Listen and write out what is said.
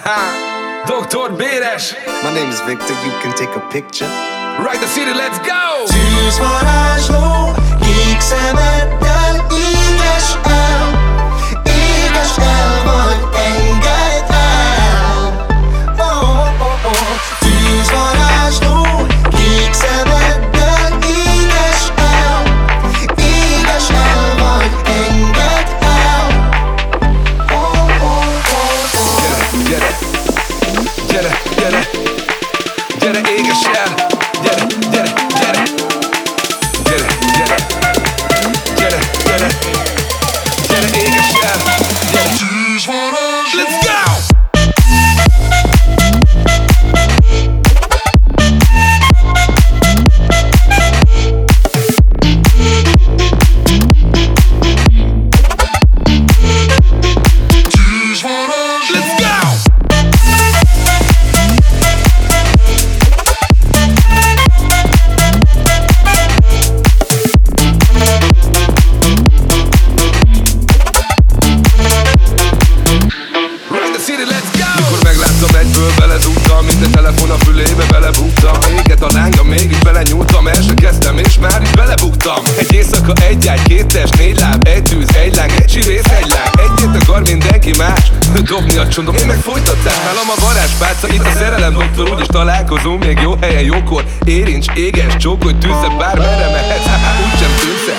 Dr. Béres. My name is Victor, you can take a picture. Right the city, let's go! Tűzvarázsló, kék szemeddel éges el, vagy engedd el. Tűzvarázsló, kék szemeddel éges el, vagy engedd el. Gyere, gyere, gyere, gyere, éges el. Gyere, gyere, gyere, gyere, gyere, gyere, gyere, gyere, éges el. Gyere, let's go! Mint a telefon a fülébe belebuktam. Éget a lánga, mégis belenyúltam. El se kezdtem és már is belebuktam. Egy éjszaka, egy ágy, két test, négy láb, egy tűz, egy láng, egy csirész, egy láng. Egyet akar mindenki más, dobni a csondom. Én meg folytatás, nálam a varázspálca. Itt a szerelem doktor, úgyis találkozunk. Még jó helyen, jókor, érincs, éges, csókolj, tűzze, bármerre mehetsz. Úgysem tűnsz el,